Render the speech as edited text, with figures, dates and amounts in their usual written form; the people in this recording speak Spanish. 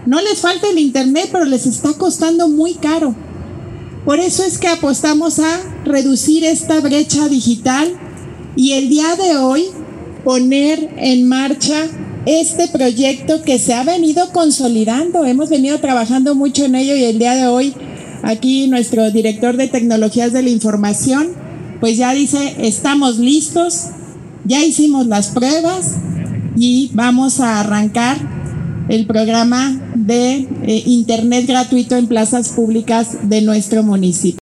No les falta el internet, pero les está costando muy caro. Por eso es que apostamos a reducir esta brecha digital y el día de hoy poner en marcha este proyecto que se ha venido consolidando. Hemos venido trabajando mucho en ello y el día de hoy aquí nuestro director de tecnologías de la información pues ya dice, estamos listos, ya hicimos las pruebas y vamos a arrancar el programa de internet gratuito en plazas públicas de nuestro municipio.